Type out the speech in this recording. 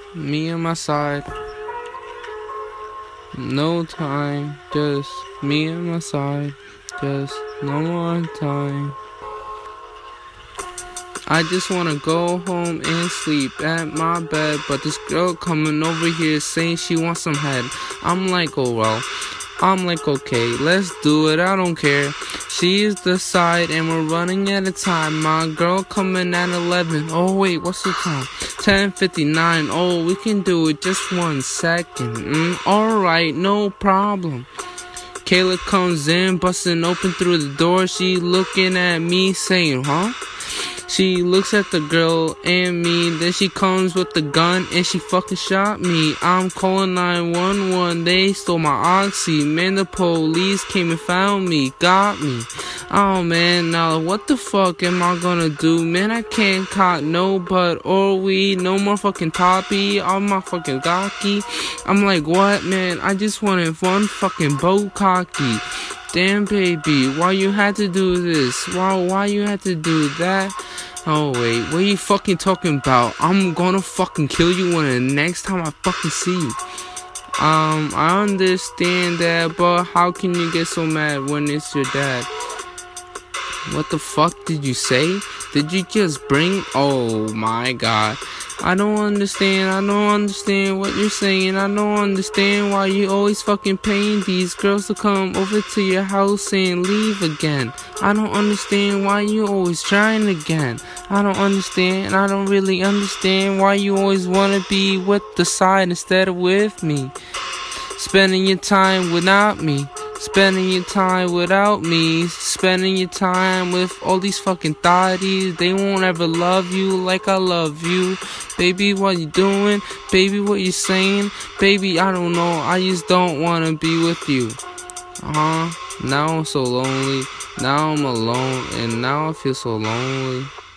Me on my side. No time, just me on my side. Just no more time. I just wanna go home and sleep at my bed, but this girl coming over here saying she wants some head. I'm like, oh well. I'm like, okay, let's do it, I don't care. She is the side and we're running out of time. My girl coming at 11. Oh wait, what's the time? 10:59. Oh, we can do it, just 1 second. Alright, no problem. Kayla comes in, busting open through the door. She looking at me saying, huh? She looks at the girl and me, then she comes with the gun and she fucking shot me. I'm calling 911, they stole my oxy. Man, the police came and found me, got me. Oh man, now what the fuck am I gonna do? Man, I can't cop no bud or weed, no more fucking toppy, all my fucking gawky. I'm like, what man, I just wanted one fucking boat cocky. Damn baby, why you had to do this? Why you had to do that? Oh wait, what are you fucking talking about? I'm gonna fucking kill you when the next time I fucking see you. I understand that, but how can you get so mad when it's your dad? What the fuck did you say? Did you just bring? Oh my god. I don't understand what you're saying. I don't understand why you always fucking paying these girls to come over to your house and leave again. I don't understand why you always trying again. I don't understand, I don't really understand why you always wanna be with the side instead of with me. Spending your time without me. Spending your time without me. Spending your time with all these fucking thotties. They won't ever love you like I love you. Baby, what you doing? Baby, what you saying? Baby, I don't know. I just don't wanna be with you. Now I'm so lonely. Now I'm alone. And now I feel so lonely.